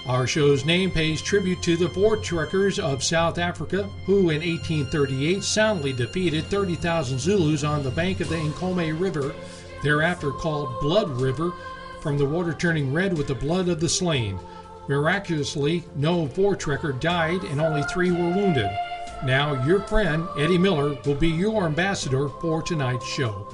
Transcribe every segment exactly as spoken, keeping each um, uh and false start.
Our show's name pays tribute to the Voortrekkers of South Africa, who in eighteen thirty-eight soundly defeated thirty thousand Zulus on the bank of the Nkomo River, thereafter called Blood River, from the water turning red with the blood of the slain. Miraculously, no Voortrekker died and only three were wounded. Now, your friend, Eddie Miller, will be your ambassador for tonight's show.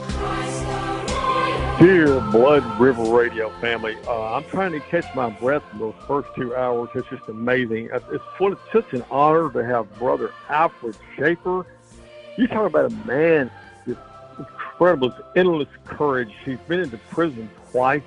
Dear Blood River Radio family, uh, I'm trying to catch my breath in those first two hours. It's just amazing. It's, it's such an honor to have Brother Alfred Schaefer. You talk about a man with incredible, endless courage. He's been into prison twice.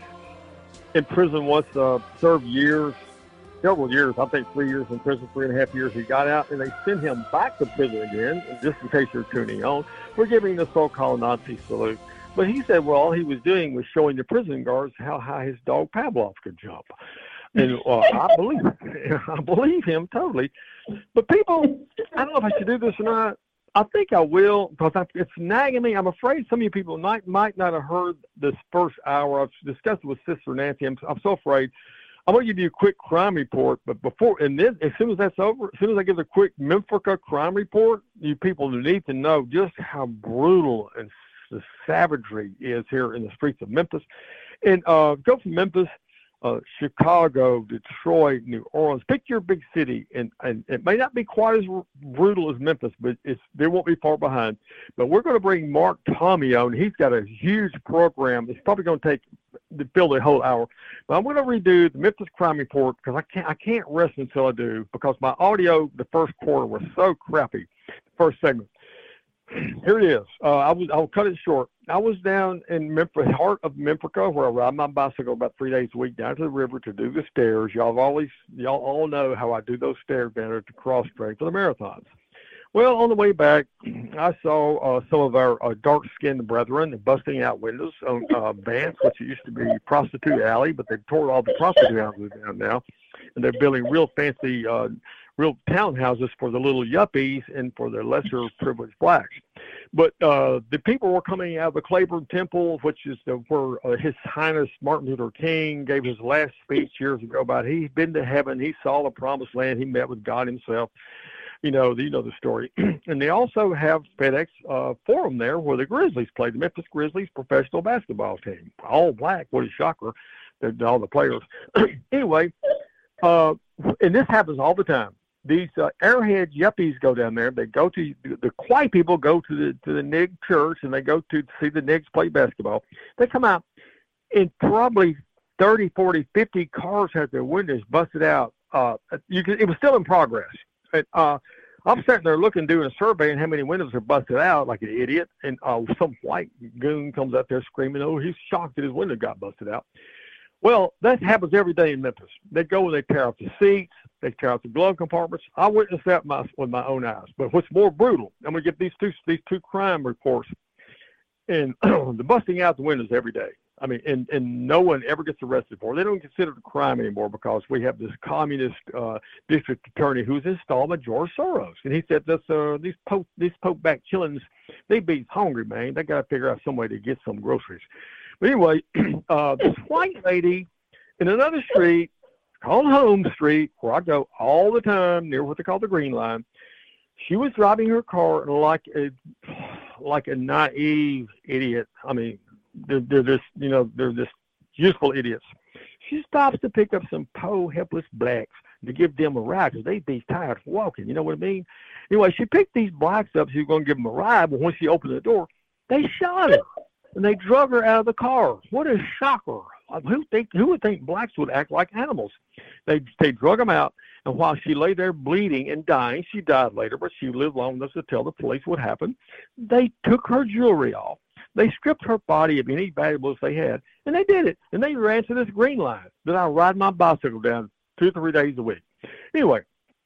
In prison once, uh, served years, several years, I think three years in prison, three and a half years. He got out, and they sent him back to prison again, just in case you're tuning on. We're giving the so-called Nazi salute. But he said, well, all he was doing was showing the prison guards how high his dog Pavlov could jump. And uh, I believe I believe him totally. But people, I don't know if I should do this or not. I think I will, because I, it's nagging me. I'm afraid some of you people might, might not have heard this first hour. I've discussed it with Sister Nancy. I'm, I'm so afraid. I'm going to give you a quick crime report, but before, and then as soon as that's over, as soon as I give the quick Memphrica crime report, you people need to know just how brutal and the savagery is here in the streets of Memphis. And uh, go from Memphis, uh, Chicago, Detroit, New Orleans. Pick your big city, and, and it may not be quite as r- brutal as Memphis, but it's, they won't be far behind. But we're going to bring Mark Tommy on. He's got a huge program. It's probably going to take to fill the whole hour. But I'm going to redo the Memphis crime report because I can't I can't rest until I do, because my audio the first quarter was so crappy. The first segment. Here it is. Uh, I was. I'll cut it short. I was down in Memphis, heart of Memphrica, where I ride my bicycle about three days a week down to the river to do the stairs. Y'all always, y'all all know how I do those stairs down there to cross train for the marathons. Well, on the way back, I saw uh, some of our uh, dark-skinned brethren busting out windows on uh, Vance, which used to be Prostitute Alley, but they've tore all the prostitute houses down now, and they're building real fancy uh, real townhouses for the little yuppies and for the lesser privileged blacks. But uh, the people were coming out of the Claiborne Temple, which is the, where uh, His Highness Martin Luther King gave his last speech years ago about he's been to heaven, he saw the promised land, he met with God himself. You know, you know the story. And they also have FedEx uh, Forum there where the Grizzlies play, the Memphis Grizzlies professional basketball team. All black, what a shocker, all the players. Anyway, uh, and this happens all the time. These uh, airhead yuppies go down there. They go to the white people go to the to the Nig church, and they go to see the Nigs play basketball. They come out, and probably thirty, forty, fifty cars had their windows busted out. Uh, you can, it was still in progress. And, uh, I'm sitting there looking, doing a survey, and how many windows are busted out like an idiot. And uh, some white goon comes out there screaming, "Oh, he's shocked that his window got busted out." Well, that happens every day in Memphis. They go and they tear out the seats. They tear out the glove compartments. I witnessed that my, with my own eyes. But what's more brutal, I'm going to get these two these two crime reports, and the busting out the windows every day. I mean, and, and no one ever gets arrested for it. They don't consider it a crime anymore because we have this communist uh, district attorney who's installed by George Soros. And he said this, uh, these pope, these pope-back killings, they be hungry, man. They got to figure out some way to get some groceries. But anyway, uh, this white lady in another street called Home Street, where I go all the time, near what they call the Green Line, she was driving her car like a, like a naive idiot. I mean, they're, they're just, you know, they're just useful idiots. She stops to pick up some poor, helpless blacks to give them a ride because they be tired of walking. You know what I mean? Anyway, she picked these blacks up. She was going to give them a ride, but when she opened the door, they shot her. And they drug her out of the car. What a shocker. Who think who would think blacks would act like animals? They they drug them out, and while she lay there bleeding and dying, she died later, but she lived long enough to tell the police what happened. They took her jewelry off. They stripped her body of any valuables they had, and they did it. And they ran to this Green Line that I ride my bicycle down two or three days a week. Anyway,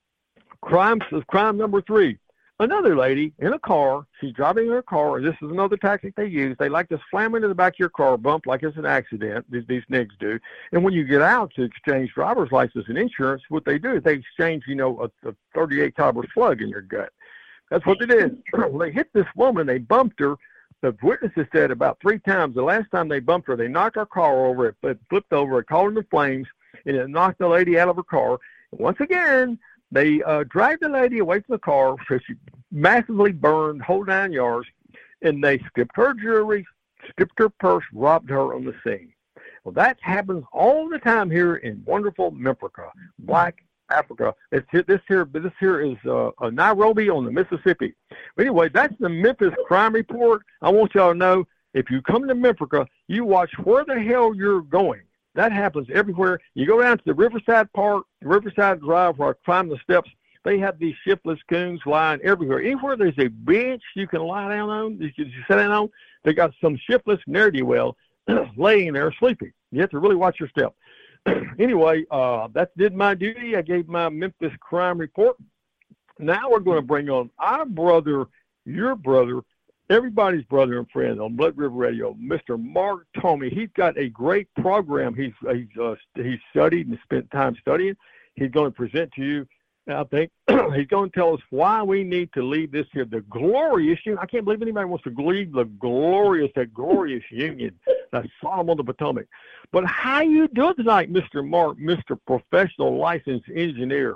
crime crime number three. Another lady in a car, she's driving her car, and this is another tactic they use. They like to slam into the back of your car, bump like it's an accident, these, these nigs do. And when you get out to exchange driver's license and insurance, what they do is they exchange, you know, a, a thirty-eight caliber slug in your gut. That's what they did. They hit this woman, they bumped her. The witnesses said about three times. The last time they bumped her, they knocked her car over, it flipped over, it caught in the flames. and it knocked the lady out of her car. And once again, they uh, dragged the lady away from the car, so she massively burned whole nine yards, and they stripped her jewelry, stripped her purse, robbed her on the scene. Well, that happens all the time here in wonderful Memphrica, Black Africa. It's here, this here, this here is uh, uh, Nairobi on the Mississippi. But anyway, that's the Memphis Crime Report. I want y'all to know, if you come to Memphrica, you watch where the hell you're going. That happens everywhere. You go down to the Riverside Park, Riverside Drive, where I climb the steps. They have these shiftless coons lying everywhere. Anywhere there's a bench you can lie down on, you can sit down on, they got some shiftless ne'er-do-well laying there sleeping. You have to really watch your step. Anyway, uh, that did my duty. I gave my Memphis Crime Report. Now we're going to bring on our brother, your brother, everybody's brother and friend on Blood River Radio, Mister Mark Tomey. He's got a great program. He's he's uh, he's studied and spent time studying. He's going to present to you. I think he's going to tell us why we need to leave this here, the glorious union. I can't believe anybody wants to leave the glorious, that glorious union, that Sodom on the Potomac. But how you doing tonight, Mister Mark, Mister Professional Licensed Engineer?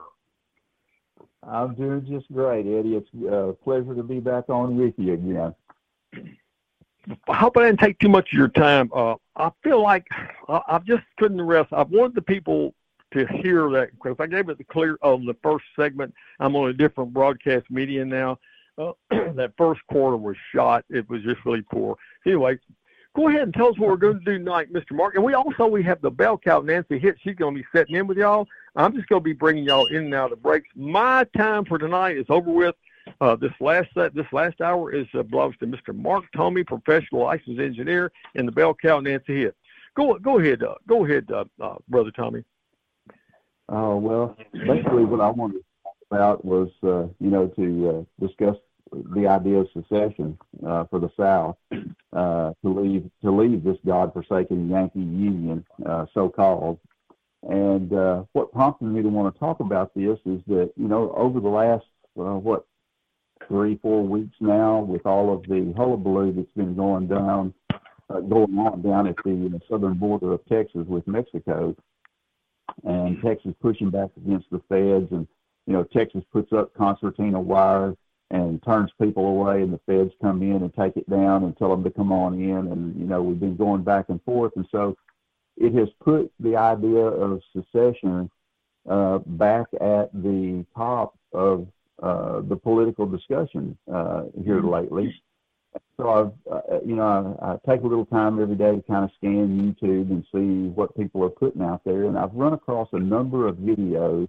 I'm doing just great, Eddie. It's a pleasure to be back on with you again. I hope I didn't take too much of your time. Uh, I feel like I, I just couldn't rest. I wanted the people to hear that, because I gave it the clear on the first segment. I'm on a different broadcast media now. Uh, that first quarter was shot. It was just really poor. Anyway, go ahead and tell us what we're going to do tonight, Mister Mark. And we also, we have the bell cow, Nancy Hitt. She's going to be setting in with y'all. I'm just going to be bringing y'all in and out of the breaks. My time for tonight is over with. Uh, this last set, this last hour is uh, belongs to Mister Mark Tomey, Professional Licensed Engineer, and the bell cow, Nancy Hitt. Go, go ahead, uh, go ahead, uh, uh, Brother Tomey. Oh, well, basically what I wanted to talk about was, uh, you know, to uh, discuss the idea of secession uh, for the South, uh, to leave to leave this godforsaken Yankee Union, uh, so-called. And uh, what prompted me to want to talk about this is that, you know, over the last, uh, what, three, four weeks now, with all of the hullabaloo that's been going down, uh, going on down at the southern border of Texas with Mexico, and Texas pushing back against the feds, and, you know, Texas puts up concertina wire and turns people away, and the feds come in and take it down and tell them to come on in, and, you know, we've been going back and forth, and so it has put the idea of secession uh, back at the top of uh, the political discussion uh, here lately. So I've, uh, you know, I, I take a little time every day to kind of scan YouTube and see what people are putting out there, and I've run across a number of videos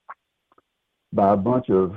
by a bunch of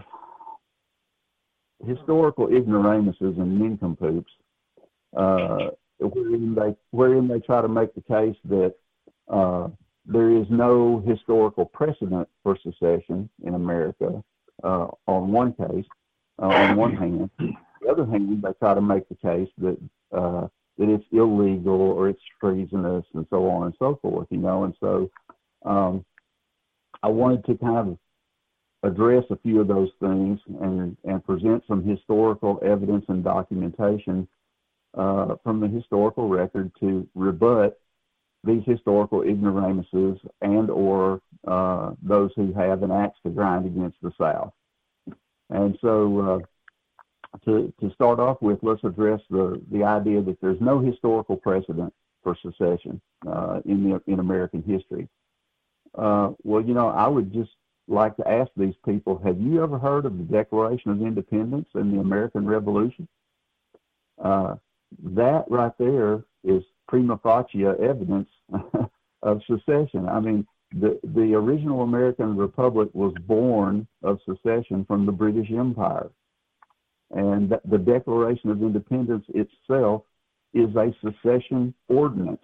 historical ignoramuses and nincompoops, uh, wherein they wherein they try to make the case that uh, there is no historical precedent for secession in America. Uh, on one case, uh, on one hand. On the other hand, they try to make the case that uh, that it's illegal or it's treasonous and so on and so forth, you know. And so um, I wanted to kind of address a few of those things and, and present some historical evidence and documentation uh, from the historical record to rebut these historical ignoramuses and or uh, those who have an axe to grind against the South. And so uh, to, to start off with, let's address the, the idea that there's no historical precedent for secession uh, in, the, in American history. Uh, well, you know, I would just like to ask these people, have you ever heard of the Declaration of Independence and the American Revolution? Uh, that right there is prima facie evidence of secession. I mean, the, the original American Republic was born of secession from the British Empire. And the, the Declaration of Independence itself is a secession ordinance.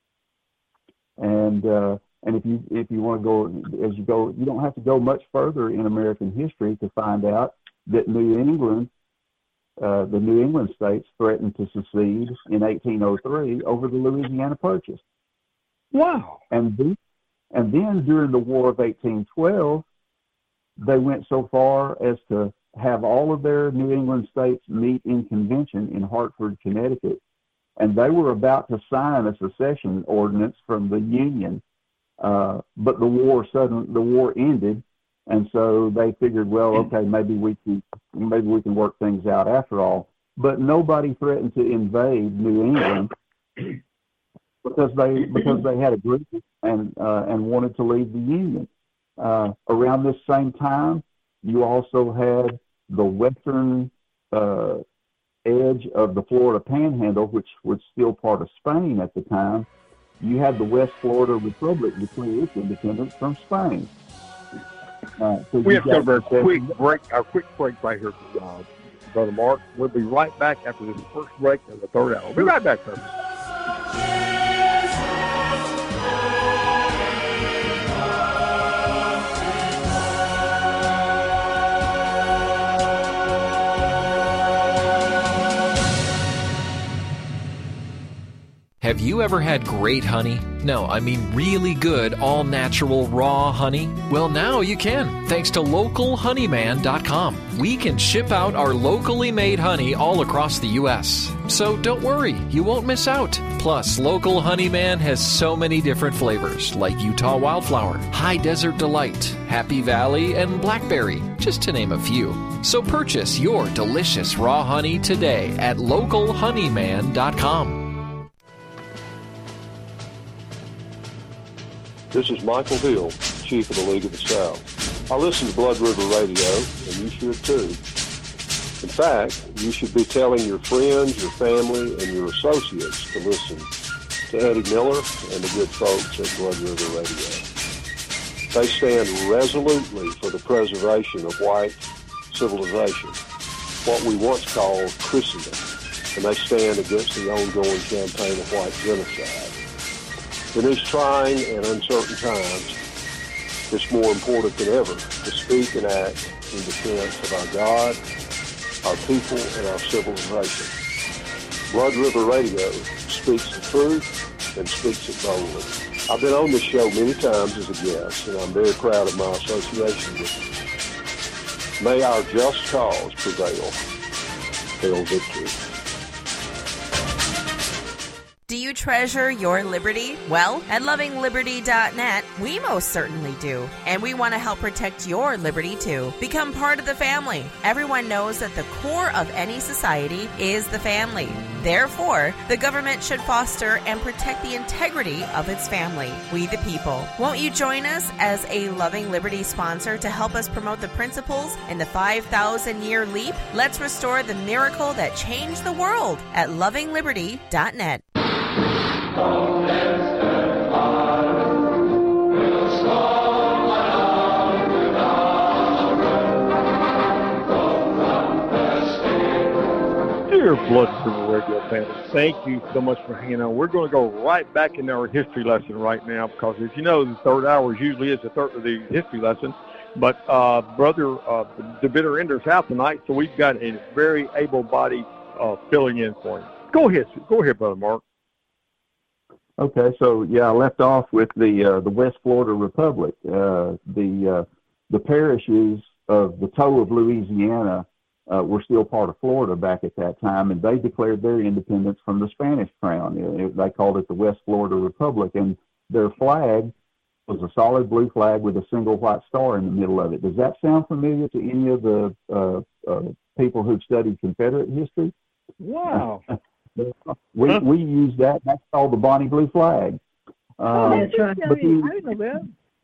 And uh, and if you if you want to go, as you go, you don't have to go much further in American history to find out that New England, uh, the New England states threatened to secede in eighteen oh three over the Louisiana Purchase. Wow. And then, and then during the War of eighteen twelve, they went so far as to have all of their New England states meet in convention in Hartford, Connecticut. And they were about to sign a secession ordinance from the Union. Uh, but the war suddenly, the war ended, and so they figured, well, okay, maybe we can, maybe we can work things out after all. But nobody threatened to invade New England because they because they had agreement and uh, and wanted to leave the Union. Uh, around this same time, you also had the western uh, edge of the Florida Panhandle, which was still part of Spain at the time. You had the West Florida Republic declare its independence from Spain. Uh, so we have to have a quick break, our quick break right here, uh, Brother Mark. We'll be right back after this first break of the third hour. We'll be right back, sir. Have you ever had great honey? No, I mean really good, all-natural, raw honey? Well, now you can, thanks to local honeyman dot com. We can ship out our locally made honey all across the U S So don't worry, you won't miss out. Plus, Local Honeyman has so many different flavors, like Utah Wildflower, High Desert Delight, Happy Valley, and Blackberry, just to name a few. So purchase your delicious raw honey today at local honeyman dot com. This is Michael Hill, Chief of the League of the South. I listen to Blood River Radio, and you should too. In fact, you should be telling your friends, your family, and your associates to listen to Eddie Miller and the good folks at Blood River Radio. They stand resolutely for the preservation of white civilization, what we once called Christendom, and they stand against the ongoing campaign of white genocide. In these trying and uncertain times, it's more important than ever to speak and act in defense of our God, our people, and our civilization. Blood River Radio speaks the truth and speaks it boldly. I've been on this show many times as a guest, and I'm very proud of my association with you. May our just cause prevail. Hail victory. Do you treasure your liberty? Well, at loving liberty dot net, we most certainly do. And we want to help protect your liberty, too. Become part of the family. Everyone knows that the core of any society is the family. Therefore, the government should foster and protect the integrity of its family, we the people. Won't you join us as a Loving Liberty sponsor to help us promote the principles in the five thousand year leap? Let's restore the miracle that changed the world at loving liberty dot net. Dear Blood River Radio fans, thank you so much for hanging on. We're going to go right back into our history lesson right now because, as you know, the third hour usually is the third of the history lesson. But uh, Brother uh, the bitter ender's out tonight, so we've got a very able-bodied uh, filling in for him. Go ahead, go ahead, Brother Mark. Okay, so yeah, I left off with the uh, the West Florida Republic. Uh, the uh, the parishes of the toe of Louisiana uh, were still part of Florida back at that time, and they declared their independence from the Spanish crown. It, they called it the West Florida Republic, and their flag was a solid blue flag with a single white star in the middle of it. Does that sound familiar to any of the uh, uh, people who've studied Confederate history? Wow. We huh? we use that. That's called the Bonnie Blue flag. Uh, oh, that's right. But then, I didn't know that.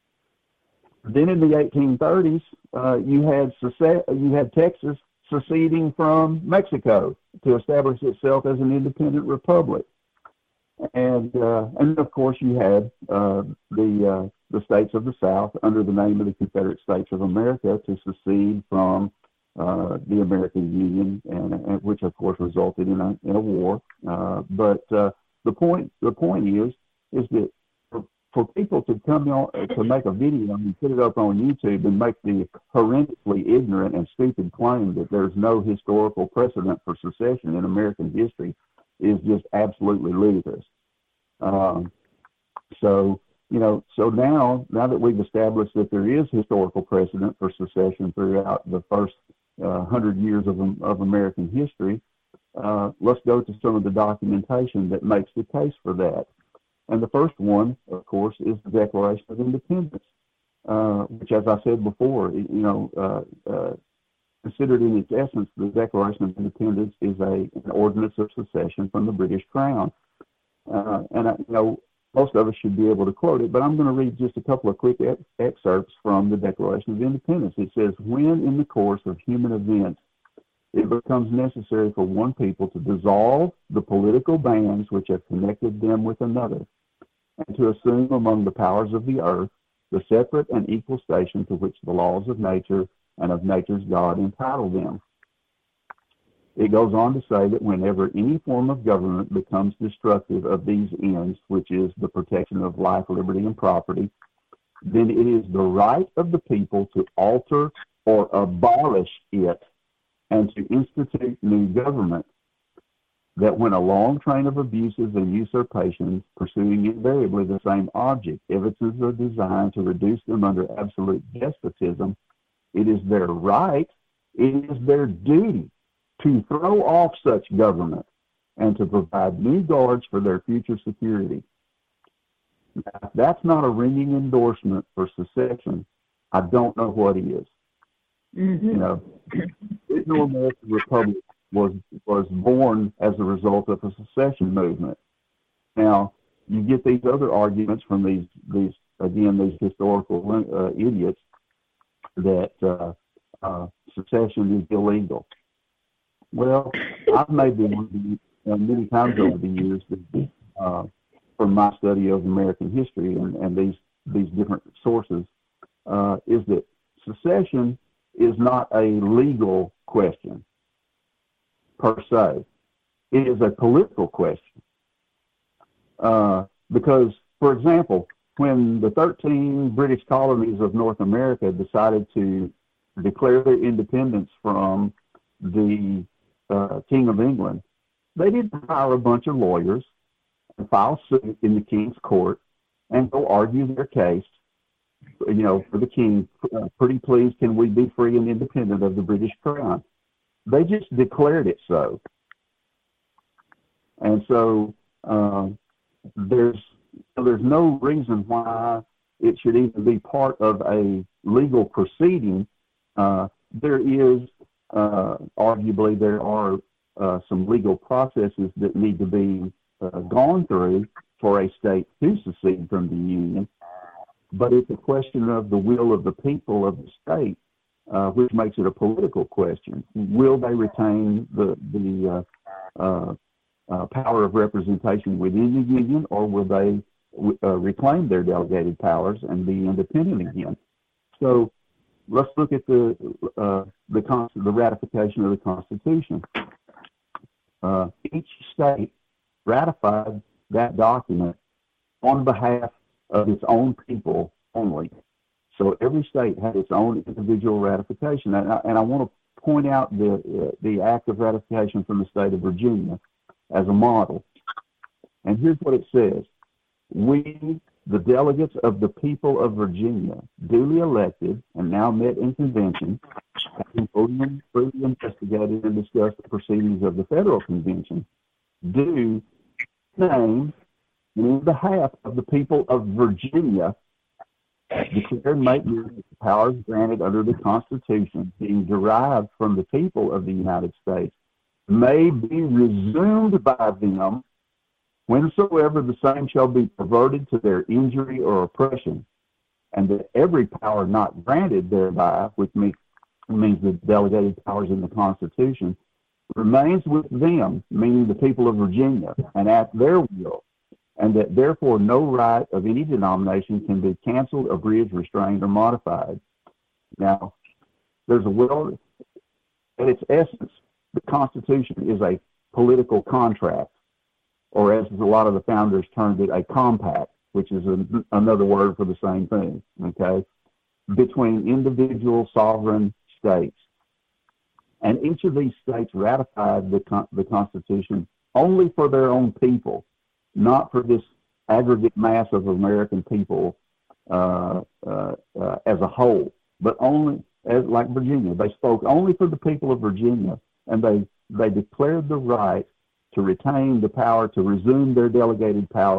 Then in the eighteen thirties, uh, you had you had Texas seceding from Mexico to establish itself as an independent republic, and uh, and of course you had uh, the uh, the states of the South under the name of the Confederate States of America to secede from Uh, the American Union, and, and which of course resulted in a in a war. Uh, but uh, the point the point is is that for, for people to come on to make a video and put it up on YouTube and make the horrendously ignorant and stupid claim that there's no historical precedent for secession in American history is just absolutely ludicrous. Um, so you know, so now now that we've established that there is historical precedent for secession throughout the first Uh, hundred years of, of American history, uh, let's go to some of the documentation that makes the case for that. And the first one, of course, is the Declaration of Independence, uh, which, as I said before, you know, uh, uh, considered in its essence, the Declaration of Independence is a, an ordinance of secession from the British Crown. Uh, and, I, you know, most of us should be able to quote it, but I'm going to read just a couple of quick ex- excerpts from the Declaration of Independence. It says, when in the course of human events it becomes necessary for one people to dissolve the political bands which have connected them with another, and to assume among the powers of the earth the separate and equal station to which the laws of nature and of nature's God entitle them. It goes on to say that whenever any form of government becomes destructive of these ends, which is the protection of life, liberty, and property, then it is the right of the people to alter or abolish it and to institute new government, that when a long train of abuses and usurpations, pursuing invariably the same object, evidences a design to reduce them under absolute despotism, it is their right, it is their duty to throw off such government and to provide new guards for their future security. Now, if that's not a ringing endorsement for secession, I don't know what is. Mm-hmm. You know, the original American Republic was was born as a result of a secession movement. Now, you get these other arguments from these these again these historical uh, idiots that uh, uh, secession is illegal. Well, I've made the one uh, many times over the years that, uh, from my study of American history and, and these these different sources, uh, is that secession is not a legal question per se. It is a political question. Uh, because, for example, when the thirteen British colonies of North America decided to declare their independence from the uh, King of England, they didn't hire a bunch of lawyers and file suit in the King's court and go argue their case, you know, for the King. Uh, pretty please, can we be free and independent of the British Crown? They just declared it so. And so uh, there's there's no reason why it should even be part of a legal proceeding. Uh, there is, uh, arguably, there are uh, some legal processes that need to be uh, gone through for a state to secede from the Union. But it's a question of the will of the people of the state, uh, which makes it a political question. Will they retain the, the uh, uh, uh, power of representation within the Union, or will they uh, reclaim their delegated powers and be independent again? So let's look at the uh, the, con- the ratification of the Constitution. Uh, each state ratified that document on behalf of its own people only. So every state had its own individual ratification. And I, and I want to point out the uh, the act of ratification from the state of Virginia as a model. And here's what it says. We, the delegates of the people of Virginia, duly elected and now met in convention, having voted, freely investigated and discussed the proceedings of the Federal Convention, do name, in behalf of the people of Virginia, declare and make use of the powers granted under the Constitution, being derived from the people of the United States, may be resumed by them whensoever the same shall be perverted to their injury or oppression, and that every power not granted thereby, which means, means the delegated powers in the Constitution, remains with them, meaning the people of Virginia, and at their will, and that therefore no right of any denomination can be canceled, abridged, restrained, or modified. Now, there's a will, at its essence, the Constitution is a political contract, or as a lot of the founders termed it, a compact, which is a, another word for the same thing, okay, between individual sovereign states. And each of these states ratified the, the Constitution only for their own people, not for this aggregate mass of American people uh, uh, uh, as a whole, but only, as like Virginia. They spoke only for the people of Virginia, and they, they declared the right to retain the power to resume their delegated powers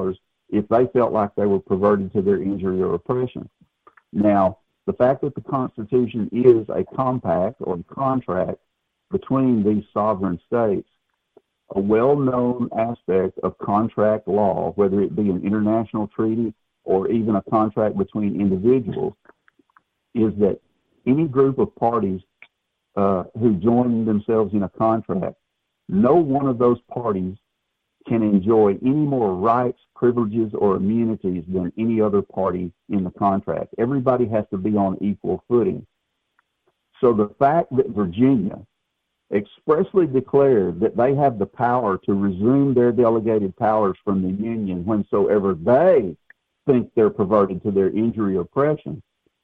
if they felt like they were perverted to their injury or oppression. Now, the fact that the Constitution is a compact or contract between these sovereign states, a well-known aspect of contract law, whether it be an international treaty or even a contract between individuals, is that any group of parties uh, who join themselves in a contract, no one of those parties can enjoy any more rights, privileges, or immunities than any other party in the contract. Everybody has to be on equal footing. So the fact that Virginia expressly declared that they have the power to resume their delegated powers from the Union whensoever they think they're perverted to their injury or oppression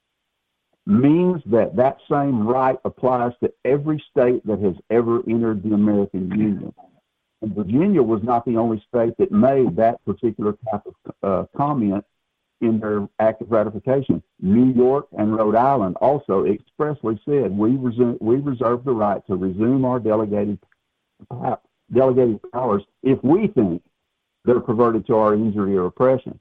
means that that same right applies to every state that has ever entered the American Union. And Virginia was not the only state that made that particular type of uh, comment in their act of ratification. New York and Rhode Island also expressly said, we, resume, we reserve the right to resume our delegated, uh, delegated powers if we think they're perverted to our injury or oppression.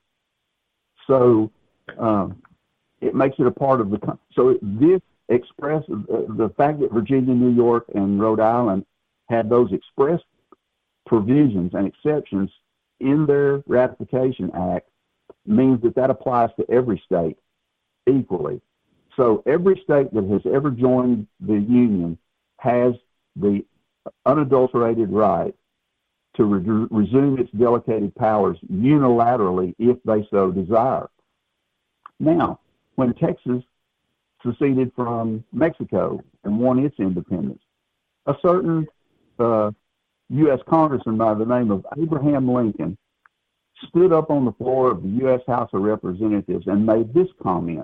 So um, it makes it a part of the, so this express, uh, the fact that Virginia, New York, and Rhode Island had those express provisions and exceptions in their ratification act means that that applies to every state equally. So every state that has ever joined the Union has the unadulterated right to re- resume its delegated powers unilaterally if they so desire. Now, when Texas seceded from Mexico and won its independence, a certain uh, U S congressman by the name of Abraham Lincoln stood up on the floor of the U S House of Representatives and made this comment: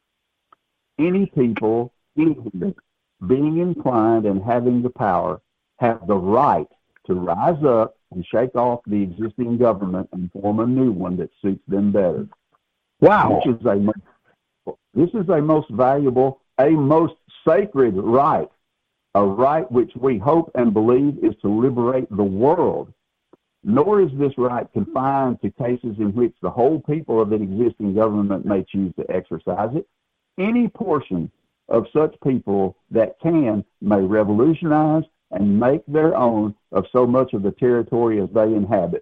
any people, anywhere, being inclined and having the power, have the right to rise up and shake off the existing government and form a new one that suits them better. Wow. Which is a, this is a most valuable, a most sacred right. A right which we hope and believe is to liberate the world. Nor is this right confined to cases in which the whole people of an existing government may choose to exercise it. Any portion of such people that can may revolutionize and make their own of so much of the territory as they inhabit.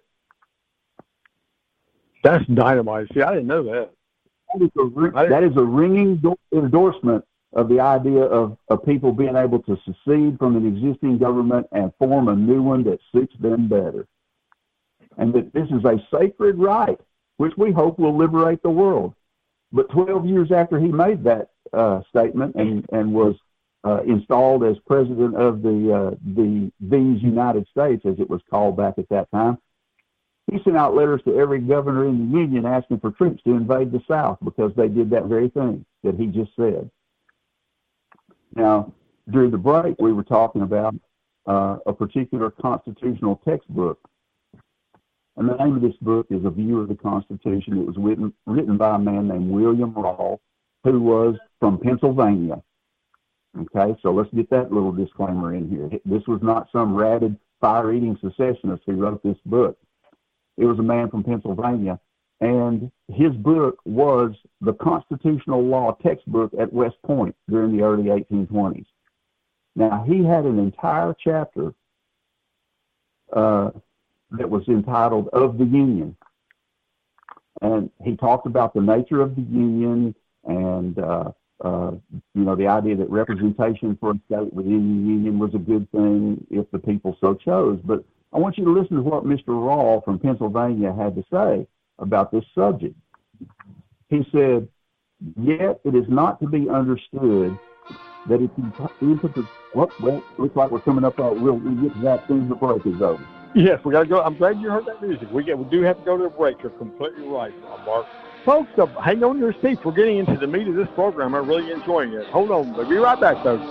That's dynamite. See, I didn't know that. That is a, that is a ringing endorsement of the idea of, of people being able to secede from an existing government and form a new one that suits them better. And that this is a sacred right, which we hope will liberate the world. But twelve years after he made that uh, statement and, and was uh, installed as president of the, uh, the these United States, as it was called back at that time, he sent out letters to every governor in the Union asking for troops to invade the South because they did that very thing that he just said. Now, during the break, we were talking about uh, a particular constitutional textbook. And the name of this book is A View of the Constitution. It was written, written by a man named William Rawle, who was from Pennsylvania. Okay, so let's get that little disclaimer in here. This was not some ratted, fire-eating secessionist who wrote this book. It was a man from Pennsylvania, and his book was the constitutional law textbook at West Point during the early eighteen twenties. Now, he had an entire chapter uh, that was entitled Of the Union. And he talked about the nature of the Union and, uh, uh, you know, the idea that representation for a state within the Union was a good thing if the people so chose. But I want you to listen to what Mister Rawle from Pennsylvania had to say about this subject. He said, yet it is not to be understood that if you into the, well, well, looks like we're coming up, uh, we'll, we'll get to that soon as the break is over. Yes, we got to go. I'm glad you heard that music. We get, we do have to go to the break. You're completely right, Mark. Folks, uh, hang on your seats. We're getting into the meat of this program. I'm really enjoying it. Hold on. We'll be right back, though.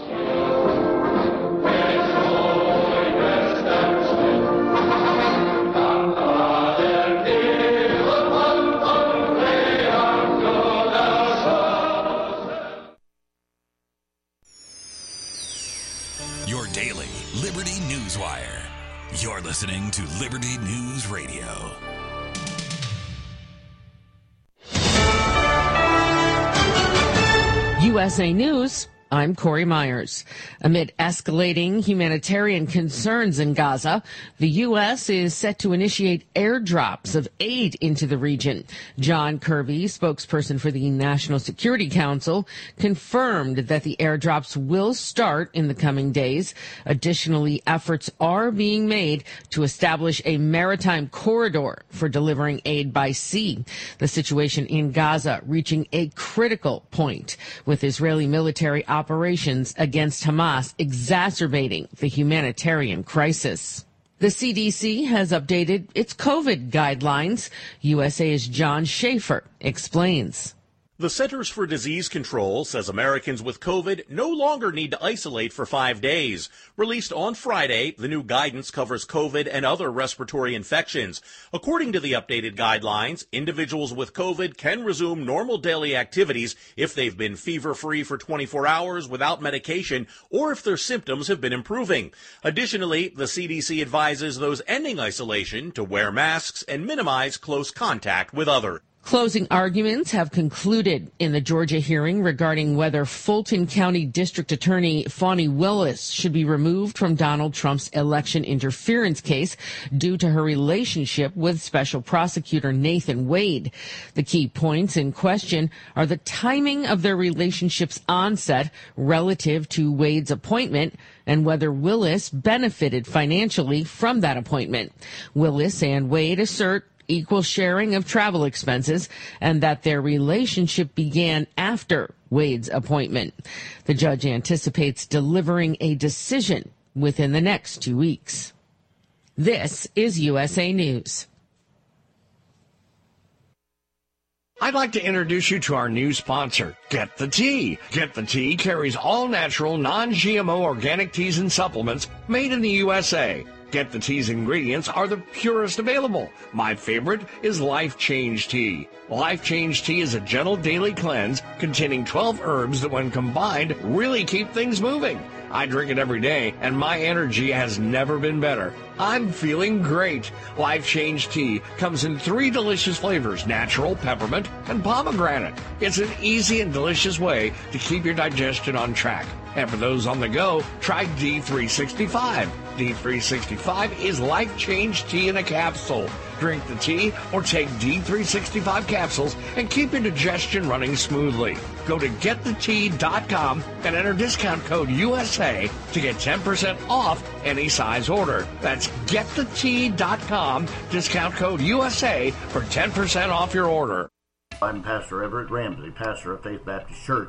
Your daily Liberty News Wire. You're listening to Liberty News Radio. S A News, I'm Corey Myers. Amid escalating humanitarian concerns in Gaza, the U S is set to initiate airdrops of aid into the region. John Kirby, spokesperson for the National Security Council, confirmed that the airdrops will start in the coming days. Additionally, efforts are being made to establish a maritime corridor for delivering aid by sea. The situation in Gaza reaching a critical point, with Israeli military operations against Hamas exacerbating the humanitarian crisis. The C D C has updated its COVID guidelines. U S A's John Schaefer explains. The Centers for Disease Control says Americans with COVID no longer need to isolate for five days. Released on Friday, the new guidance covers COVID and other respiratory infections. According to the updated guidelines, individuals with COVID can resume normal daily activities if they've been fever-free for twenty-four hours without medication or if their symptoms have been improving. Additionally, the C D C advises those ending isolation to wear masks and minimize close contact with others. Closing arguments have concluded in the Georgia hearing regarding whether Fulton County District Attorney Fani Willis should be removed from Donald Trump's election interference case due to her relationship with Special Prosecutor Nathan Wade. The key points in question are the timing of their relationship's onset relative to Wade's appointment and whether Willis benefited financially from that appointment. Willis and Wade assert equal sharing of travel expenses and that their relationship began after Wade's appointment. The judge anticipates delivering a decision within the next two weeks. This is U S A News. I'd like to introduce you to our new sponsor, Get the Tea. Get the Tea carries all-natural, non-G M O organic teas and supplements made in the U S A. Get the Tea's ingredients are the purest available. My favorite is Life Change Tea. Life Change Tea is a gentle daily cleanse containing twelve herbs that when combined really keep things moving. I drink it every day and my energy has never been better. I'm feeling great. Life Change Tea comes in three delicious flavors, natural, peppermint, and pomegranate. It's an easy and delicious way to keep your digestion on track. And for those on the go, try D three sixty-five. D three sixty-five is Life Change Tea in a capsule. Drink the tea or take D three sixty-five capsules and keep your digestion running smoothly. Go to get the tea dot com and enter discount code U S A to get ten percent off any size order. That's get the tea dot com, discount code U S A for ten percent off your order. I'm Pastor Everett Ramsey, pastor of Faith Baptist Church,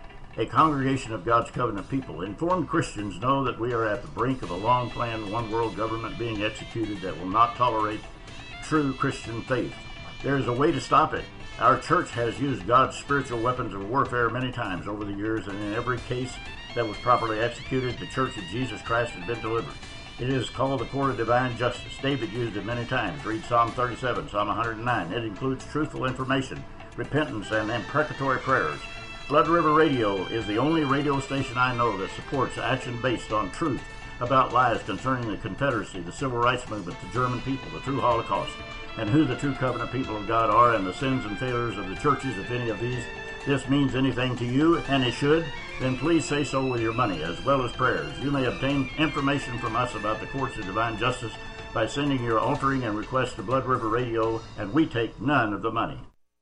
a congregation of God's covenant people. Informed Christians know that we are at the brink of a long-planned one-world government being executed that will not tolerate true Christian faith. There is a way to stop it. Our church has used God's spiritual weapons of warfare many times over the years, and in every case that was properly executed, the Church of Jesus Christ has been delivered. It is called the court of divine justice. David used it many times. Read Psalm thirty-seven, Psalm one hundred nine. It includes truthful information, repentance, and imprecatory prayers. Blood River Radio is the only radio station I know that supports action based on truth about lies concerning the Confederacy, the Civil Rights Movement, the German people, the true Holocaust, and who the true covenant people of God are, and the sins and failures of the churches, if any of these this means anything to you, and it should, then please say so with your money as well as prayers. You may obtain information from us about the courts of divine justice by sending your altering and request to Blood River Radio, and we take none of the money.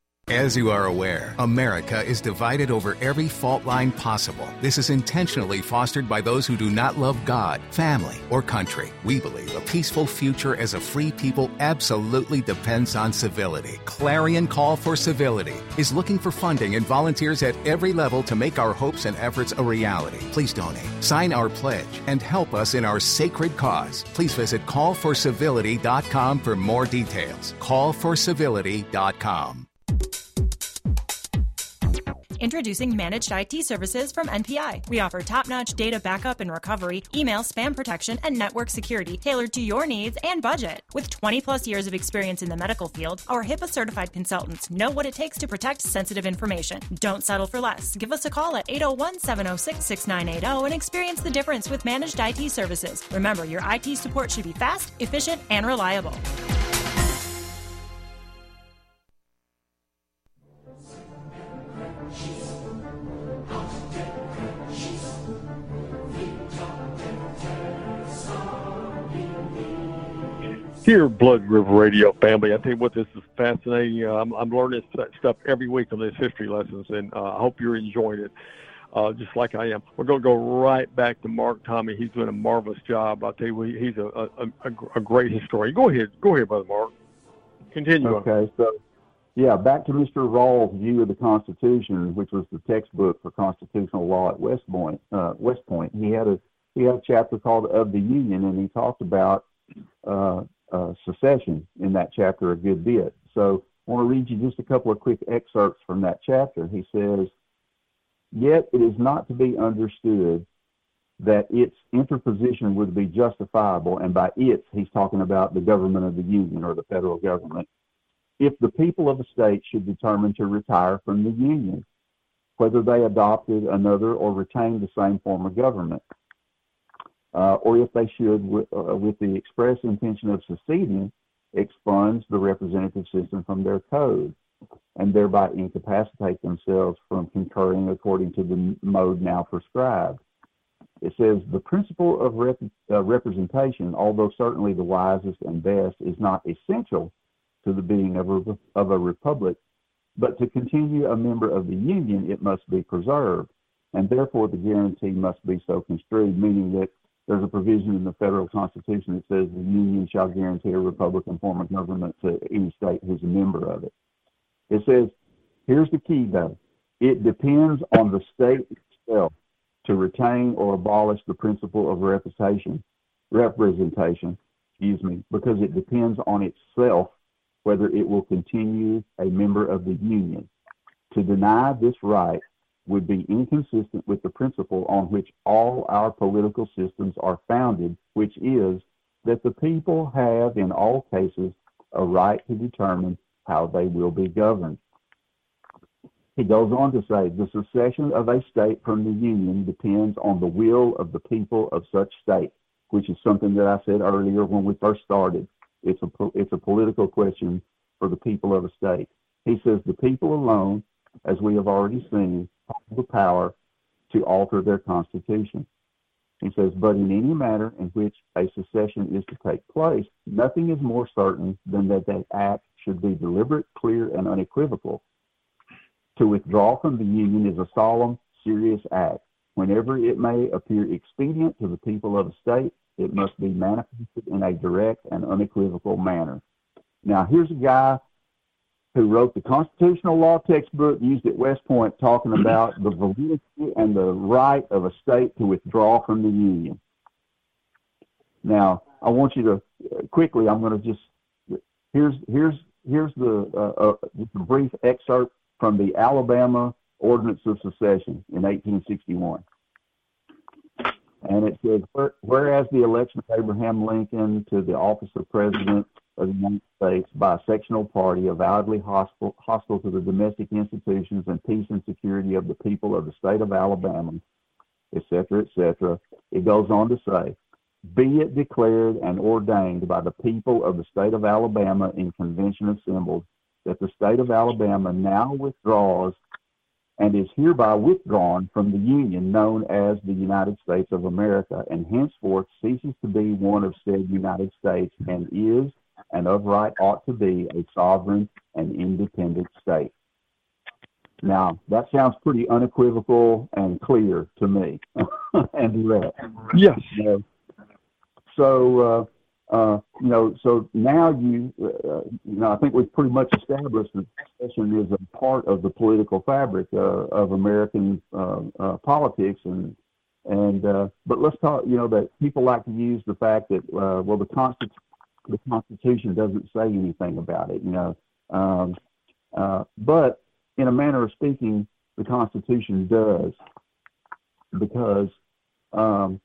As you are aware, America is divided over every fault line possible. This is intentionally fostered by those who do not love God, family, or country. We believe a peaceful future as a free people absolutely depends on civility. Clarion Call for Civility is looking for funding and volunteers at every level to make our hopes and efforts a reality. Please donate, sign our pledge, and help us in our sacred cause. Please visit call for civility dot com for more details. call for civility dot com. Introducing Managed I T Services from N P I. We offer top-notch data backup and recovery, email spam protection, and network security tailored to your needs and budget. With twenty plus years of experience in the medical field, our HIPAA-certified consultants know what it takes to protect sensitive information. Don't settle for less. Give us a call at eight oh one, seven oh six, six nine eight oh and experience the difference with Managed I T Services. Remember, your I T support should be fast, efficient, and reliable. Dear Blood River Radio family, I tell you what, this is fascinating. Uh, I'm, I'm learning this stuff every week on these history lessons, and uh, I hope you're enjoying it, uh, just like I am. We're going to go right back to Mark Tommy. He's doing a marvelous job. I'll tell you, he's a, a, a, a great historian. Go ahead. Go ahead, Brother Mark. Continue. Okay, so, yeah, back to Mister Rawls' view of the Constitution, which was the textbook for constitutional law at West Point. Uh, West Point. He had a he had a chapter called "Of the Union," and he talked about uh, uh, secession in that chapter a good bit. So I want to read you just a couple of quick excerpts from that chapter. He says, "Yet it is not to be understood that its interposition would be justifiable," and by its, he's talking about the government of the Union or the federal government, "if the people of a state should determine to retire from the Union, whether they adopted another or retained the same form of government, uh, or if they should, w- uh, with the express intention of seceding, expunge the representative system from their code, and thereby incapacitate themselves from concurring according to the mode now prescribed." It says, "The principle of rep- uh, representation, although certainly the wisest and best, is not essential to the being of a, of a republic, but to continue a member of the Union, it must be preserved, and therefore the guarantee must be so construed," meaning that there's a provision in the federal Constitution that says the Union shall guarantee a Republican form of government to any state who's a member of it. It says, here's the key though, "it depends on the state itself to retain or abolish the principle of representation, representation, excuse me, because it depends on itself whether it will continue a member of the Union. To deny this right would be inconsistent with the principle on which all our political systems are founded, which is that the people have in all cases a right to determine how they will be governed." He goes on to say, "The secession of a state from the Union depends on the will of the people of such state," which is something that I said earlier when we first started. It's a, it's a political question for the people of a state. He says the people alone, as we have already seen, have the power to alter their constitution. He says, "But in any matter in which a secession is to take place, nothing is more certain than that that act should be deliberate, clear, and unequivocal. To withdraw from the Union is a solemn, serious act. Whenever it may appear expedient to the people of a state, it must be manifested in a direct and unequivocal manner." Now, here's a guy who wrote the constitutional law textbook used at West Point talking about the validity and the right of a state to withdraw from the Union. Now, I want you to uh, quickly, I'm going to just, here's here's here's the uh, uh, just a brief excerpt from the Alabama Ordinance of Secession in eighteen sixty-one. And it says, "Whereas the election of Abraham Lincoln to the office of President of the United States by a sectional party avowedly hostile, hostile to the domestic institutions and peace and security of the people of the state of Alabama," et cetera, et cetera. It goes on to say, "Be it declared and ordained by the people of the state of Alabama in convention assembled that the state of Alabama now withdraws and is hereby withdrawn from the Union known as the United States of America, and henceforth ceases to be one of said United States, and is, and of right ought to be, a sovereign and independent state." Now, that sounds pretty unequivocal and clear to me, and direct. Yes. You know, so, uh, Uh, you know, so now you, uh, you know, I think we've pretty much established that secession is a part of the political fabric uh, of American uh, uh, politics, and and uh, but let's talk. You know, that people like to use the fact that uh, well, the Constitution, the Constitution doesn't say anything about it. You know, um, uh, but in a manner of speaking, the Constitution does, because um,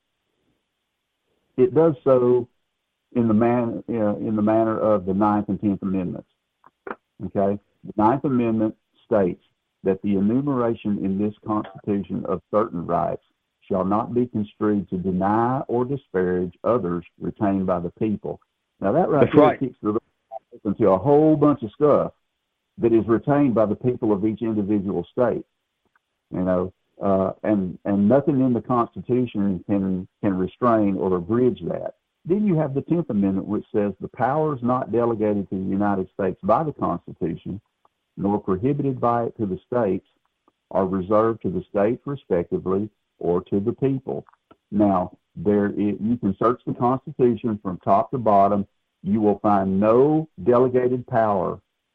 it does so in the man uh, in the manner of the Ninth and Tenth Amendments. Okay, the Ninth Amendment states that the enumeration in this Constitution of certain rights shall not be construed to deny or disparage others retained by the people. Now that right That's there right. kicks the into a whole bunch of stuff that is retained by the people of each individual state. You know, uh, and and nothing in the Constitution can can restrain or abridge that. Then you have the tenth Amendment, which says the powers not delegated to the United States by the Constitution, nor prohibited by it to the states, are reserved to the states respectively or to the people. Now, there is, you can search the Constitution from top to bottom. You will find no delegated power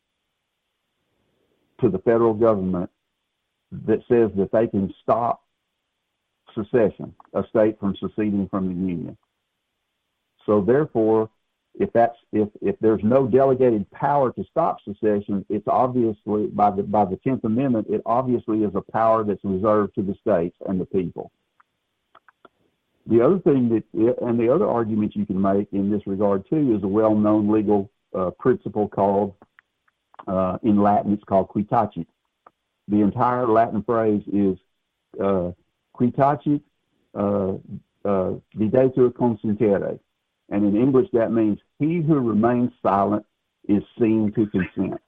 to the federal government that says that they can stop secession, a state from seceding from the Union. So therefore, if that's if if there's no delegated power to stop secession, it's obviously by the by the tenth Amendment, it obviously is a power that's reserved to the states and the people. The other thing that, and the other argument you can make in this regard too, is a well-known legal uh, principle called, uh, in Latin, it's called quitacit. The entire Latin phrase is uh, quitacit uh, uh, videtur consentere. And in English, that means he who remains silent is seen to consent.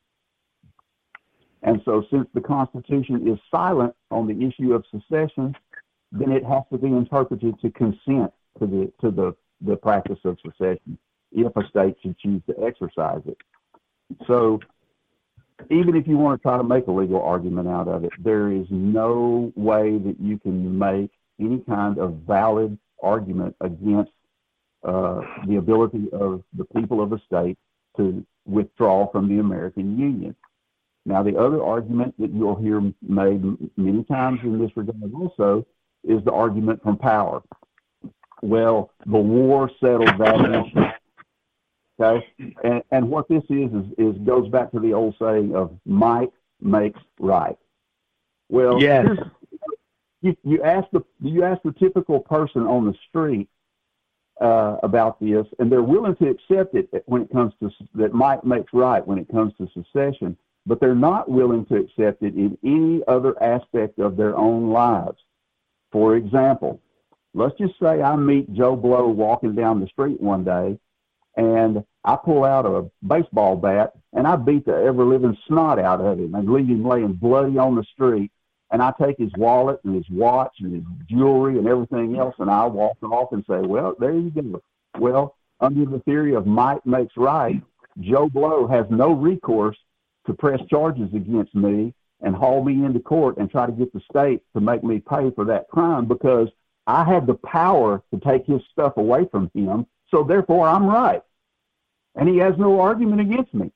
And so since the Constitution is silent on the issue of secession, then it has to be interpreted to consent to the to the, the practice of secession if a state should choose to exercise it. So even if you want to try to make a legal argument out of it, there is no way that you can make any kind of valid argument against uh, the ability of the people of a state to withdraw from the American Union. Now, the other argument that you'll hear made many times in this regard also is the argument from power. Well, the war settled that issue. Okay, and, and what this is, is is goes back to the old saying of might makes right. Well, yes. you, you ask the you ask the typical person on the street uh, about this, and they're willing to accept it when it comes to that might makes right when it comes to secession, but they're not willing to accept it in any other aspect of their own lives. For example, let's just say I meet Joe Blow walking down the street one day, and I pull out a baseball bat, and I beat the ever-living snot out of him and leave him laying bloody on the street, and I take his wallet and his watch and his jewelry and everything else, and I walk off and say, well, there you go. Well, under the theory of might makes right, Joe Blow has no recourse to press charges against me and haul me into court and try to get the state to make me pay for that crime because I had the power to take his stuff away from him, so therefore I'm right. And he has no argument against me.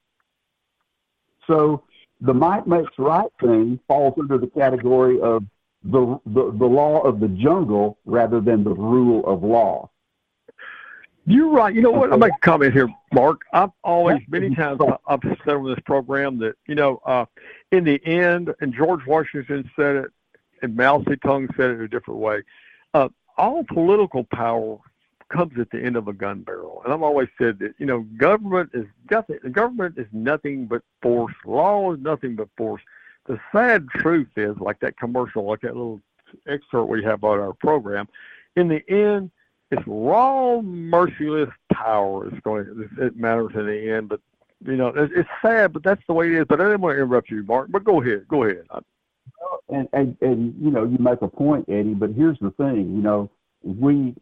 So the might makes right thing falls under the category of the, the, the law of the jungle rather than the rule of law. You're right. You know what? I'll make a comment here, Mark. I've always, many times, I've said on this program that, you know, uh, in the end, and George Washington said it, and Mao Zedong said it in a different way, uh, all political power comes at the end of a gun barrel. And I've always said that, you know, government is nothing, government is nothing but force. Law is nothing but force. The sad truth is, like that commercial, like that little excerpt we have on our program, in the end, it's raw, merciless power is going to, it matters in the end. But, you know, it's, it's sad, but that's the way it is. But I didn't want to interrupt you, Mark, but go ahead. Go ahead. And, and, and, you know, you make a point, Eddie, but here's the thing, you know, we,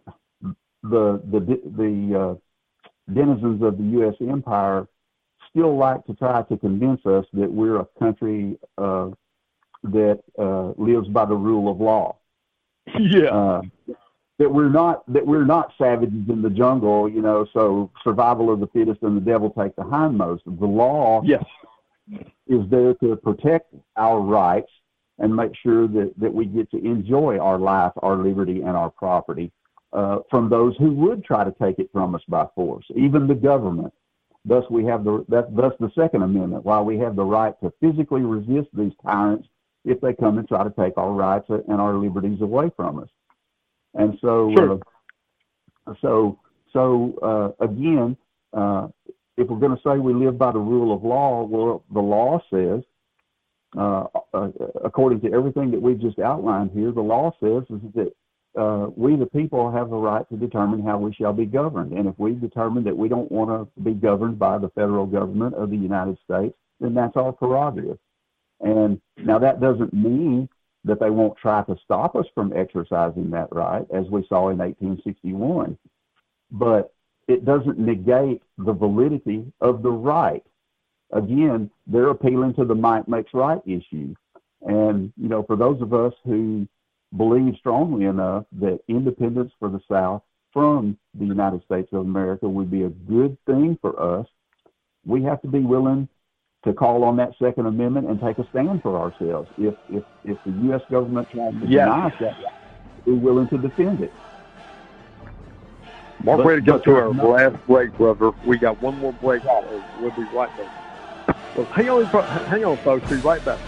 the, the, the uh, denizens of the U S empire still like to try to convince us that we're a country uh, that uh, lives by the rule of law. Yeah. Uh, that we're not that we're not savages in the jungle, you know, so survival of the fittest and the devil take the hindmost. The law yes. is there to protect our rights and make sure that, that we get to enjoy our life, our liberty, and our property uh, from those who would try to take it from us by force, even the government. Thus, we have the that, thus the Second Amendment, while we have the right to physically resist these tyrants if they come and try to take our rights and our liberties away from us. And so, sure. uh, so, so uh, again, uh, if we're going to say we live by the rule of law, well, the law says, uh, uh, according to everything that we've just outlined here, the law says is that uh, we, the people, have the right to determine how we shall be governed. And if we determine that we don't want to be governed by the federal government of the United States, then that's our prerogative. And now that doesn't mean that they won't try to stop us from exercising that right, as we saw in eighteen sixty-one. but it doesn't negate the validity of the right. Again, they're appealing to the might makes right issue. And, you know, for those of us who believe strongly enough that independence for the South from the United States of America would be a good thing for us, we have to be willing to call on that Second Amendment and take a stand for ourselves. If if, if the U S government tries to yes. deny us that, we're willing to defend it. Mark, But- ready to go but to our there's no- last break, brother. We got one more break. We'll be right back. Well, hang on, hang on, folks. Be right back.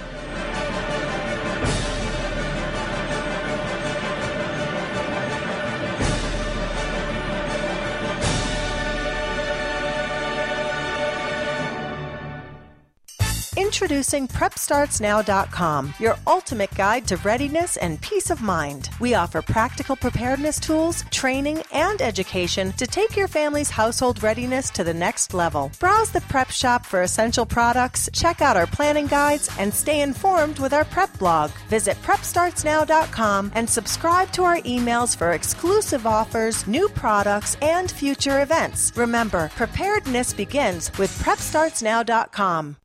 Introducing prep starts now dot com, your ultimate guide to readiness and peace of mind. We offer practical preparedness tools, training, and education to take your family's household readiness to the next level. Browse the prep shop for essential products, check out our planning guides, and stay informed with our prep blog. Visit prep starts now dot com and subscribe to our emails for exclusive offers, new products, and future events. Remember, preparedness begins with prep starts now dot com.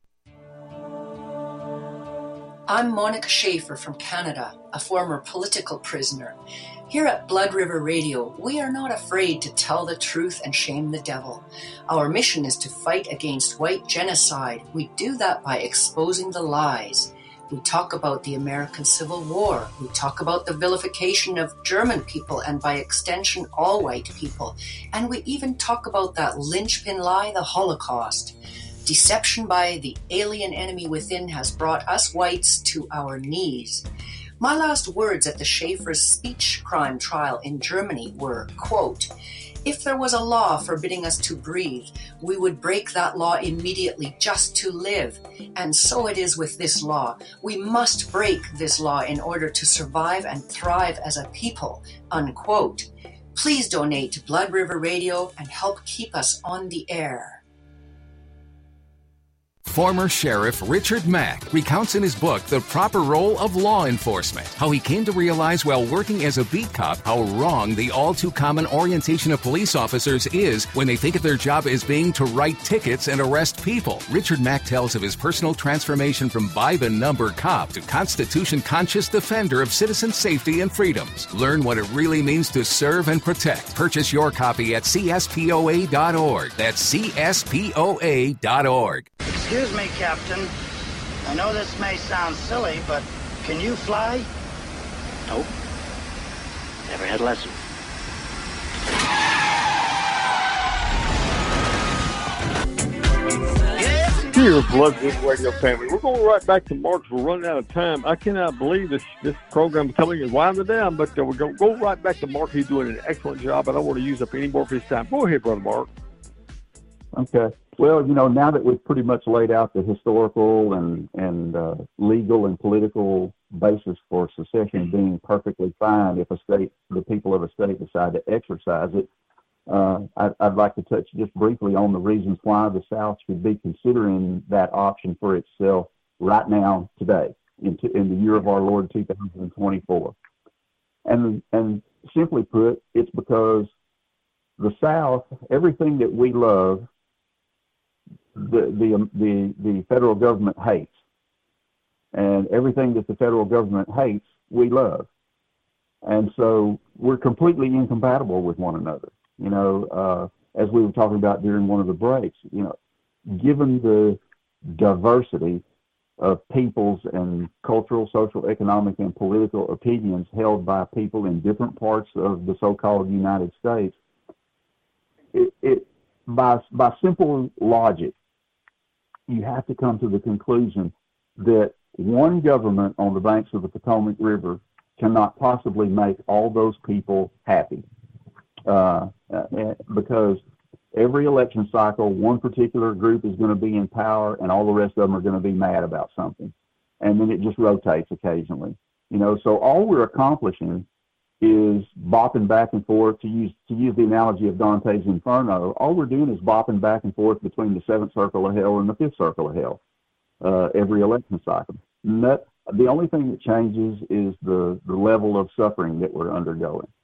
I'm Monica Schaefer from Canada, a former political prisoner. Here at Blood River Radio, we are not afraid to tell the truth and shame the devil. Our mission is to fight against white genocide. We do that by exposing the lies. We talk about the American Civil War. We talk about the vilification of German people and by extension all white people. And we even talk about that linchpin lie, the Holocaust. Deception by the alien enemy within has brought us whites to our knees. My last words at the Schaefer's speech crime trial in Germany were, quote, "If there was a law forbidding us to breathe, we would break that law immediately just to live. And so it is with this law. We must break this law in order to survive and thrive as a people," unquote. Please donate to Blood River Radio and help keep us on the air. Former Sheriff Richard Mack recounts in his book The Proper Role of Law Enforcement how he came to realize while working as a beat cop how wrong the all-too-common orientation of police officers is when they think of their job as being to write tickets and arrest people. Richard Mack tells of his personal transformation from by-the-number cop to Constitution-conscious defender of citizen safety and freedoms. Learn what it really means to serve and protect. Purchase your copy at C S P O A dot org. That's C S P O A dot org. Excuse me, Captain. I know this may sound silly, but can you fly? Nope. Never had a lesson. Here, Blood River Radio family. We're going right back to March. We're running out of time. I cannot believe this this program is coming and winding down, but uh, we're going to go right back to Mark. He's doing an excellent job. I don't want to use up any more of his time. Go ahead, Brother Mark. Okay. Well, you know, now that we've pretty much laid out the historical and, and uh, legal and political basis for secession being perfectly fine if a state, the people of a state decide to exercise it, uh, I, I'd like to touch just briefly on the reasons why the South should be considering that option for itself right now, today, in, t- in the year of our Lord two thousand twenty-four. And, and simply put, it's because the South, everything that we love, the the the the federal government hates, and everything that the federal government hates, we love, and so we're completely incompatible with one another. You know, uh, as we were talking about during one of the breaks, you know, given the diversity of peoples and cultural, social, economic, and political opinions held by people in different parts of the so-called United States, it, it by by simple logic, you have to come to the conclusion that one government on the banks of the Potomac River cannot possibly make all those people happy. Uh, because every election cycle, one particular group is going to be in power and all the rest of them are going to be mad about something. And then it just rotates occasionally. You know, so all we're accomplishing is bopping back and forth, to use to use the analogy of Dante's Inferno. All we're doing is bopping back and forth between the seventh circle of hell and the fifth circle of hell uh, every election cycle. Not, the only thing that changes is the, the level of suffering that we're undergoing.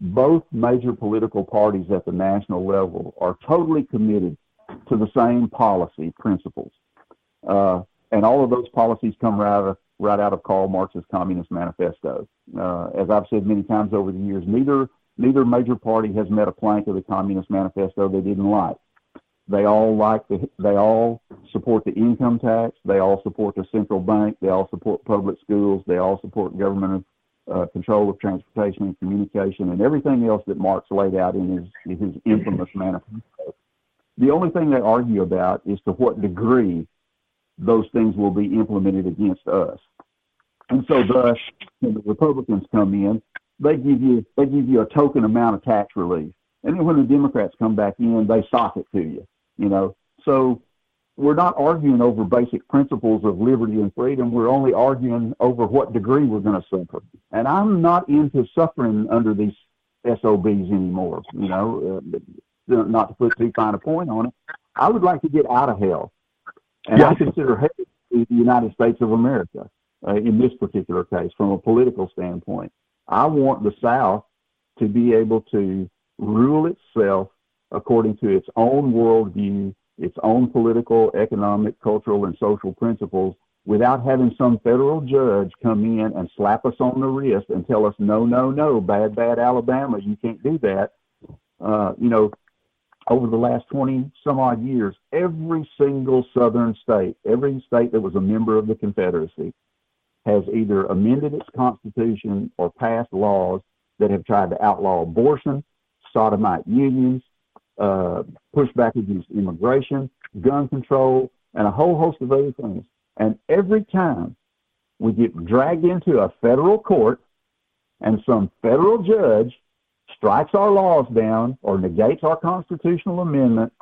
both major political parties at the national level are totally committed to the same policy principles. Uh, and all of those policies come right out of, right out of Karl Marx's Communist Manifesto. Uh, as I've said many times over the years, neither neither major party has met a plank of the Communist Manifesto they didn't like. They all like the, they all support the income tax. They all support the central bank. They all support public schools. They all support government uh, control of transportation and communication and everything else that Marx laid out in his, in his infamous manifesto. The only thing they argue about is to what degree those things will be implemented against us. And so thus, when the Republicans come in, they give you they give you a token amount of tax relief. And then when the Democrats come back in, they sock it to you, you know. So we're not arguing over basic principles of liberty and freedom. We're only arguing over what degree we're going to suffer. And I'm not into suffering under these S O Bs anymore, you know, uh, not to put too fine a point on it. I would like to get out of hell. And yes. I consider hell to be the United States of America uh, in this particular case, from a political standpoint. I want the South to be able to rule itself according to its own worldview, its own political, economic, cultural, and social principles without having some federal judge come in and slap us on the wrist and tell us, no, no, no, bad, bad Alabama, you can't do that. Uh, you know, over the last twenty some odd years, every single southern state, every state that was a member of the Confederacy, has either amended its constitution or passed laws that have tried to outlaw abortion, sodomite unions, uh, push back against immigration, gun control, and a whole host of other things. And every time we get dragged into a federal court and some federal judge strikes our laws down or negates our constitutional amendment,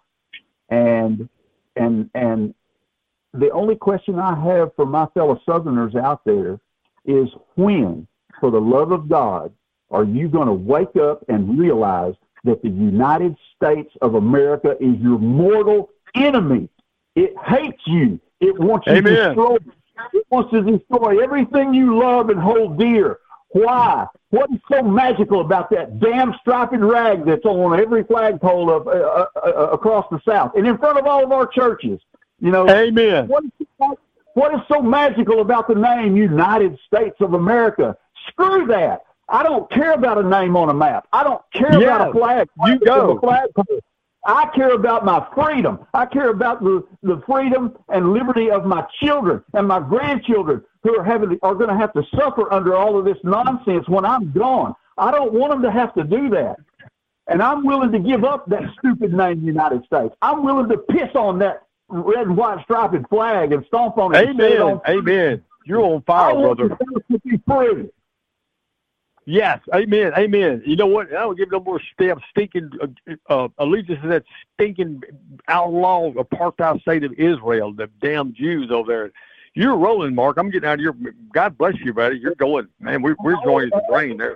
and and and the only question I have for my fellow Southerners out there is, when, for the love of God, are you going to wake up and realize that the United States of America is your mortal enemy? It hates you. It wants you Amen. to destroy. It wants to destroy everything you love and hold dear. Why? What is so magical about that damn striped rag that's on every flagpole of, uh, uh, across the South and in front of all of our churches? You know, Amen. What is, what is so magical about the name United States of America? Screw that. I don't care about a name on a map. I don't care yes, about a flag. You go. A flagpole. I care about my freedom. I care about the, the freedom and liberty of my children and my grandchildren who are having are going to have to suffer under all of this nonsense when I'm gone. I don't want them to have to do that. And I'm willing to give up that stupid name United States. I'm willing to piss on that red and white striped flag and stomp on it. Amen. On. Amen. You're on fire, I want brother. to be free. Yes, amen, amen. You know what? I don't give no more damn stinking uh, uh, allegiance to that stinking outlaw apartheid state of Israel, the damn Jews over there. You're rolling, Mark. I'm getting out of here. God bless you, buddy. You're going, man. We, we're joining the brain there.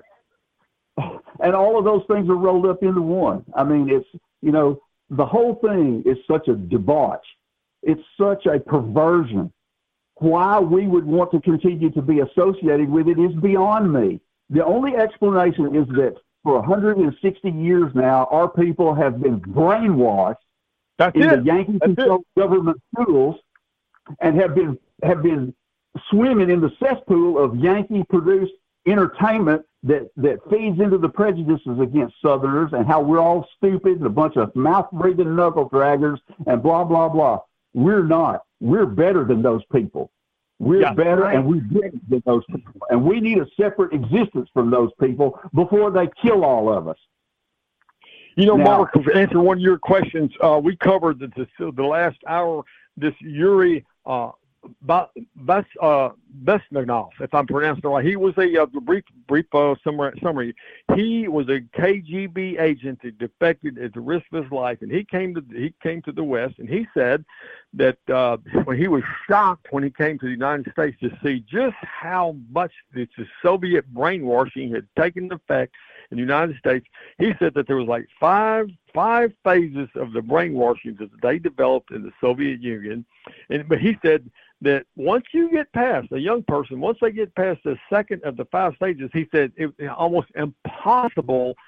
And all of those things are rolled up into one. I mean, it's, you know, the whole thing is such a debauch. It's such a perversion. Why we would want to continue to be associated with it is beyond me. The only explanation is that for one hundred sixty years now, our people have been brainwashed That's in it. the Yankee-controlled government schools and have been have been swimming in the cesspool of Yankee-produced entertainment that, that feeds into the prejudices against Southerners and how we're all stupid and a bunch of mouth-breathing knuckle draggers and blah, blah, blah. We're not. We're better than those people. We're yeah, better right. and we're bigger than those people. And we need a separate existence from those people before they kill all of us. You know, Now, Mark, to answer one of your questions, uh, we covered the, the, the last hour, this Yuri uh, Bas, uh, Bezmenov, if I'm pronouncing it right. He was a uh, brief, brief uh, summary, summary. He was a K G B agent that defected at the risk of his life, and he came to he came to the West, and he said that uh, when he was shocked when he came to the United States to see just how much the Soviet brainwashing had taken effect in the United States. He said that there was like five five phases of the brainwashing that they developed in the Soviet Union, and but he said that once you get past a young person, once they get past the second of the five stages, he said it's almost impossible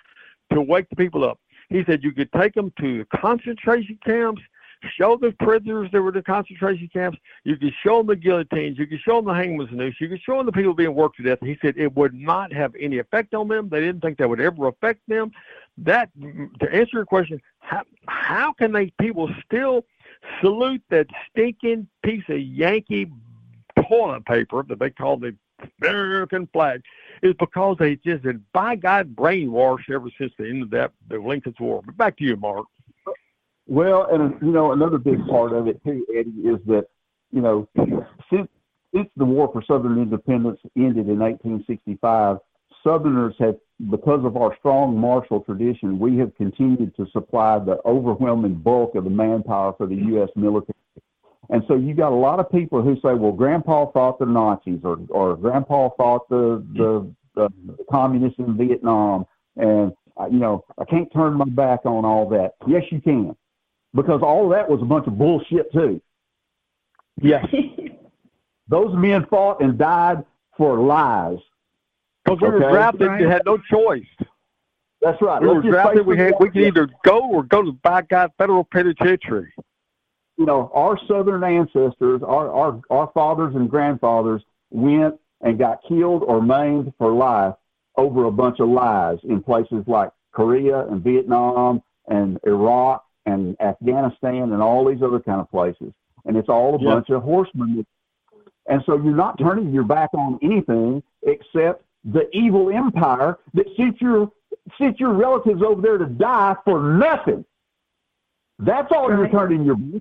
to wake the people up. He said you could take them to concentration camps, show the prisoners that were in the concentration camps. You could show them the guillotines. You could show them the hangman's noose. You could show them the people being worked to death. He said it would not have any effect on them. They didn't think that would ever affect them. That, to answer your question, how, how can they people still salute that stinking piece of Yankee toilet paper that they call the American flag? Is because they just had, by God, brainwashed ever since the end of that, the Lincoln's War. But back to you, Mark. Well, and, you know, another big part of it, too, Eddie, is that, you know, since, since the War for Southern Independence ended in eighteen sixty-five, Southerners have, because of our strong martial tradition, we have continued to supply the overwhelming bulk of the manpower for the U S military. And so you got a lot of people who say, well, Grandpa fought the Nazis, or, or Grandpa fought the, the, the, the communists in Vietnam, and, you know, I can't turn my back on all that. Yes, you can, because all that was a bunch of bullshit, too. Yeah. Those men fought and died for lies. Because we okay? were drafted and had no choice. That's right. We Let's were drafted. We had we could either go or go to by God federal penitentiary. You know, our Southern ancestors, our, our our fathers and grandfathers went and got killed or maimed for life over a bunch of lies in places like Korea and Vietnam and Iraq and Afghanistan and all these other kind of places. And it's all a Yeah. bunch of horsemen. And so you're not turning your back on anything except the evil empire that sent your sent your relatives over there to die for nothing. That's all you're turning your back.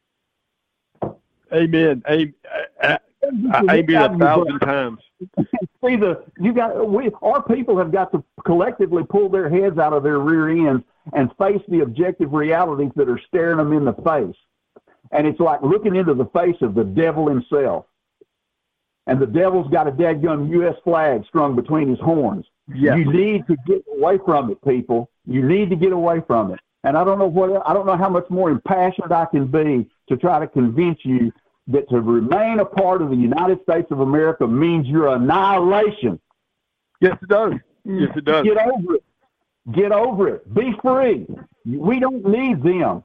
Amen. Amen. Amen a thousand times. See, the you got we our people have got to collectively pull their heads out of their rear ends and face the objective realities that are staring them in the face. And it's like looking into the face of the devil himself. And the devil's got a dadgum U S flag strung between his horns. Yes. You need to get away from it, people. You need to get away from it. And I don't know what I don't know how much more impassioned I can be to try to convince you that to remain a part of the United States of America means your annihilation. Yes, it does. Yes, it does. Get over it. Get over it. Be free. We don't need them.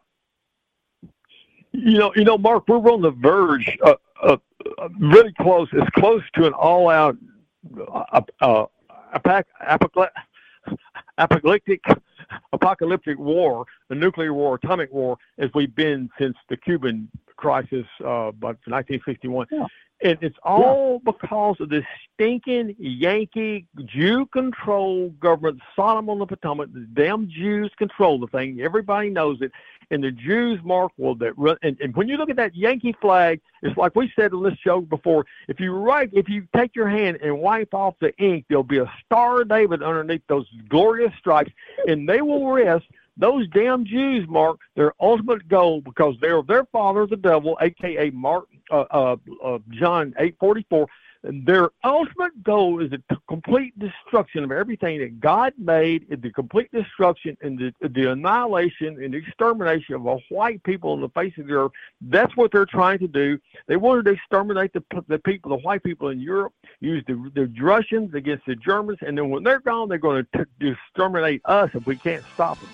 You know, you know, Mark, we're on the verge, uh, uh, uh, really close. It's close to an all-out uh, uh, apocalyptic, apocalyptic, apocalyptic war, the nuclear war, atomic war, as we've been since the Cuban crisis, uh, by nineteen sixty-one. Yeah. And it's all yeah. because of this stinking Yankee Jew-controlled government, Sodom on the Potomac. The damn Jews control the thing. Everybody knows it. And the Jews, Mark, will that run. And, and when you look at that Yankee flag, it's like we said on this show before. If you write, if you take your hand and wipe off the ink, there'll be a Star of David underneath those glorious stripes, and they will rest. Those damn Jews, Mark, their ultimate goal, because they're their father, the devil, a k a. Mark, uh, uh, uh, John eight forty-four, their ultimate goal is the t- complete destruction of everything that God made, and the complete destruction and the, the annihilation and the extermination of all white people on the face of the earth. That's what they're trying to do. They wanted to exterminate the, the people, the white people in Europe, use the, the Russians against the Germans, and then when they're gone, they're going to t- exterminate us if we can't stop them.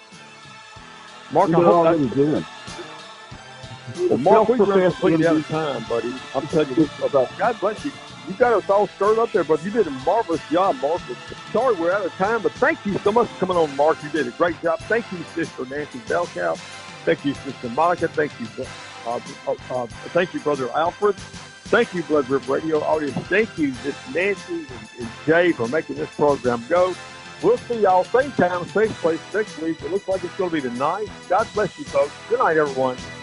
Mark, They're already doing. Well, Mark, we've run completely out of time, buddy. I'm telling you this about God bless you. You got us all stirred up there, but you did a marvelous job, Mark. Sorry we're out of time, but thank you so much for coming on, Mark. You did a great job. Thank you, Sister Nancy Belkow. Thank you, Sister Monica. Thank you, uh, uh, uh, thank you, Brother Alfred. Thank you, Blood River Radio audience. Thank you, Miss Nancy and, and Jay, for making this program go. We'll see y'all same time, same place next week. It looks like it's going to be tonight. God bless you, folks. Good night, everyone.